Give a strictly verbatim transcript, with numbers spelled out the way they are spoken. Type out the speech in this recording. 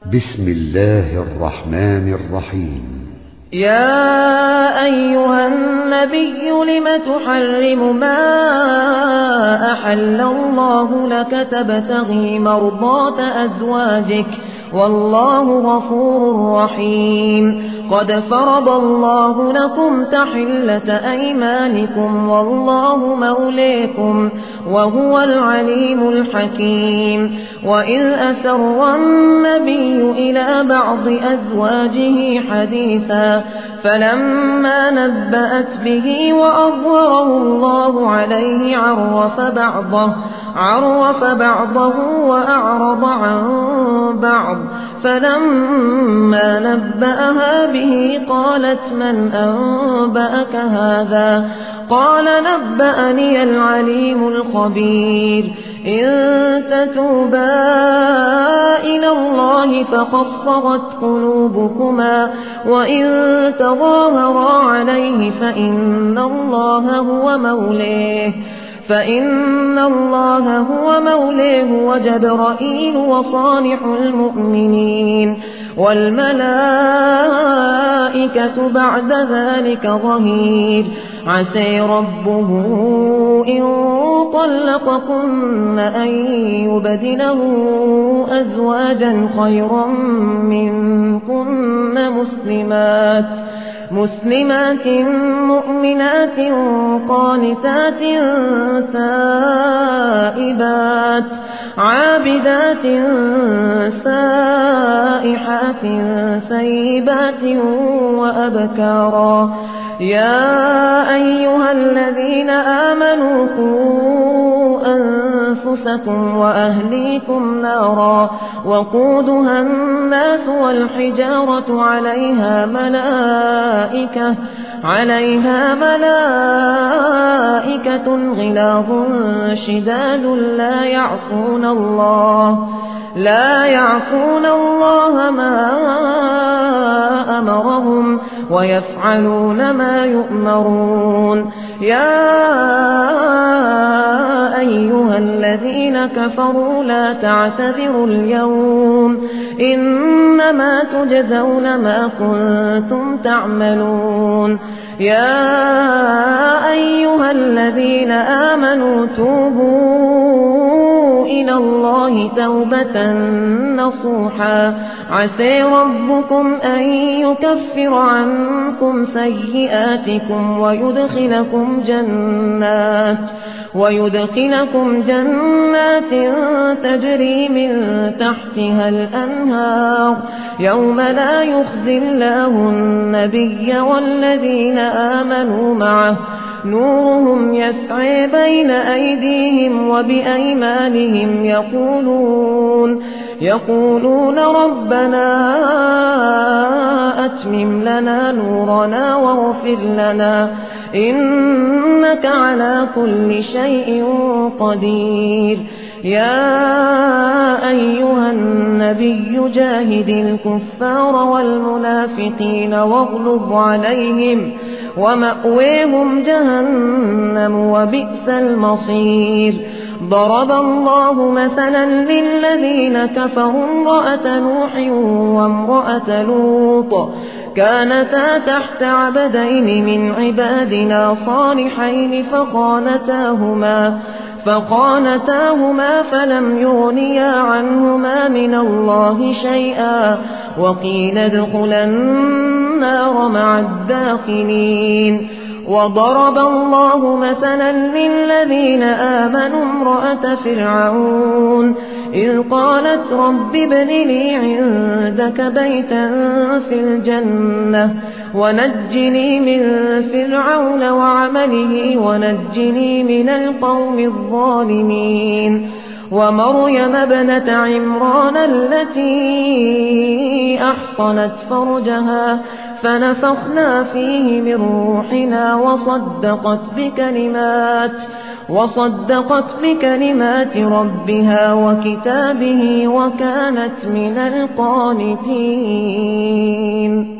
بسم الله الرحمن الرحيم. يا أيها النبي لم تحرم ما أحل الله لك تبتغي مرضات أزواجك والله غفور رحيم. قد فرض الله لكم تحلة أيمانكم والله موليكم وهو العليم الحكيم. وإذ أسر النبي إلى بعض أزواجه حديثا فلما نبأت به وأظهره الله عليه عرف بعضه عرف بعضه وأعرض عن بعض. فلما نبأها به قالت من أنبأك هذا؟ قال نبأني العليم الخبير. إن تتوبا إلى الله فقد صغت قلوبكما وإن تظاهرا عليه فإن الله هو موليه فإن الله هو موليه وجبرائيل وصالح المؤمنين والملائكة بعد ذلك ظهير. عسى ربه إن طلقكن أن يبدله أزواجا خيرا منكن مسلمات مسلمات مؤمنات قانتات تائبات عابدات سائحات ثيبات وأبكارا. يا أيها الذين آمنوا قوا أنفسكم وأهليكم نارا وقودها الناس والحجارة عليها ملائكة عليها ملائكة غلاظ شداد لا يعصون الله لا يعصون الله ما أمرهم ويفعلون ما يؤمرون. يا أيها الذين كفروا لا تعتذروا اليوم إنما تجزون ما كنتم تعملون. يا أيها الذين آمنوا توبوا إلى الله توبة نصوحا عسى ربكم أن يكفر عنكم سيئاتكم ويدخلكم جنات ويدخلكم جنات تجري من تحتها الأنهار يوم لا يخزي الله النبي والذين آمنوا معه نورهم يسعى بين أيديهم وبأيمانهم يقولون يقولون ربنا أتمم لنا نورنا واغفر لنا إنك على كل شيء قدير. يا أيها النبي جاهد الكفار والمنافقين واغلظ عليهم ومأويهم جهنم وبئس المصير. ضرب الله مثلا للذين كفروا امرأة نوح وامرأة لوط كانتا تحت عبدين من عبادنا صالحين فخانتاهما فخانتاهما فلم يغنيا عنهما من الله شيئا وقيل ادخلا النار مع الداخلين. وضرب الله مثلا للذين آمنوا امرأة فرعون إذ قالت رب ابن لي عندك بيتا في الجنة ونجني من فرعون وعمله ونجني من القوم الظالمين. ومريم ابنة عمران التي أحصنت فرجها فنفخنا فيه من روحنا وصدقت بكلمات وصدقت بكلمات ربها وكتابه وكانت من القانتين.